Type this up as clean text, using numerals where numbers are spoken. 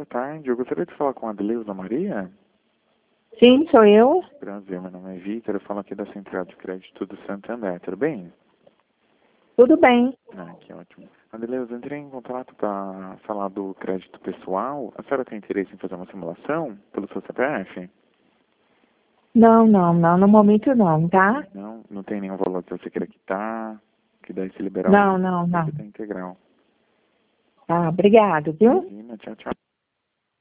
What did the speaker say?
boa tarde. Eu gostaria de falar com a Adeleuza Maria. Sim, sou eu. Prazer, meu nome é Vitor, eu falo aqui da Central de Crédito do Santander, tudo bem? Tudo bem. Ah, que ótimo. Adeleuza, eu entrei em contato para falar do crédito pessoal. A senhora tem interesse em fazer uma simulação pelo seu CPF? Não, no momento não, tá? Não? Não tem nenhum valor que você queira quitar? Que daí se liberar Não. você tem integral. Tá, obrigado, viu? Imagina, tchau, tchau.